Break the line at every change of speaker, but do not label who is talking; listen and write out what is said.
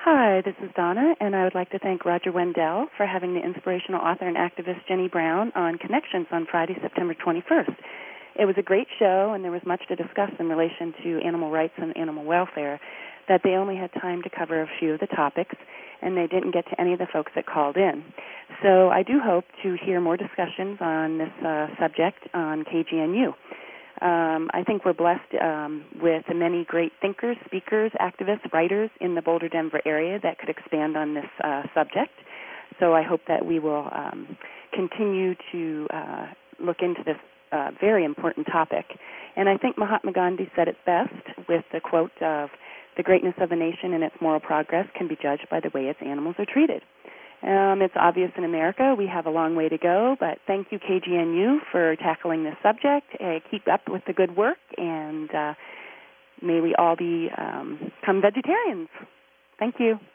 Hi, this is Donna, and I would like to thank Roger Wendell for having the inspirational author and activist Jenny Brown on Connections on Friday, September 21st. It was a great show, and there was much to discuss in relation to animal rights and animal welfare, that they only had time to cover a few of the topics, and they didn't get to any of the folks that called in. So I do hope to hear more discussions on this subject on KGNU. I think we're blessed with many great thinkers, speakers, activists, writers in the Boulder, Denver area that could expand on this subject. So I hope that we will continue to look into this very important topic. And I think Mahatma Gandhi said it best with the quote of, "The greatness of a nation and its moral progress can be judged by the way its animals are treated." It's obvious in America we have a long way to go, but thank you, KGNU, for tackling this subject. Keep up with the good work, and may we all become vegetarians. Thank you.